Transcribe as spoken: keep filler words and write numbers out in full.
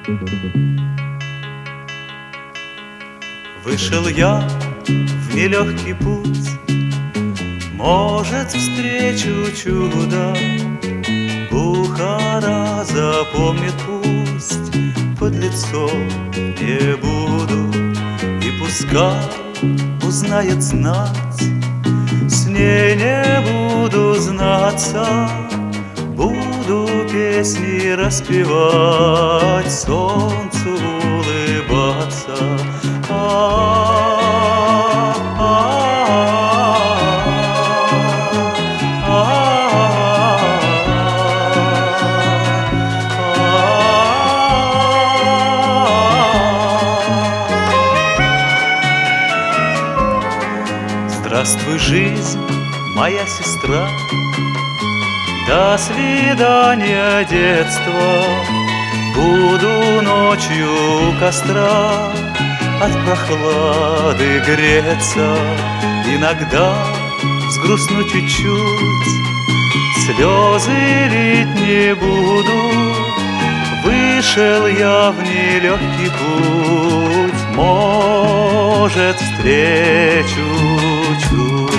Вышел я в нелегкий путь, может, встречу чудо. Бухара запомнит, пусть под лицом не буду. И пускай узнает знать, с ней не буду знаться. Буду песни распевать, солнцу улыбаться. Здравствуй, жизнь, моя сестра, до свидания, детство. Буду ночью у костра от прохлады греться. Иногда взгрустну чуть-чуть, слезы лить не буду. Вышел я в нелегкий путь, может, встречу чудо.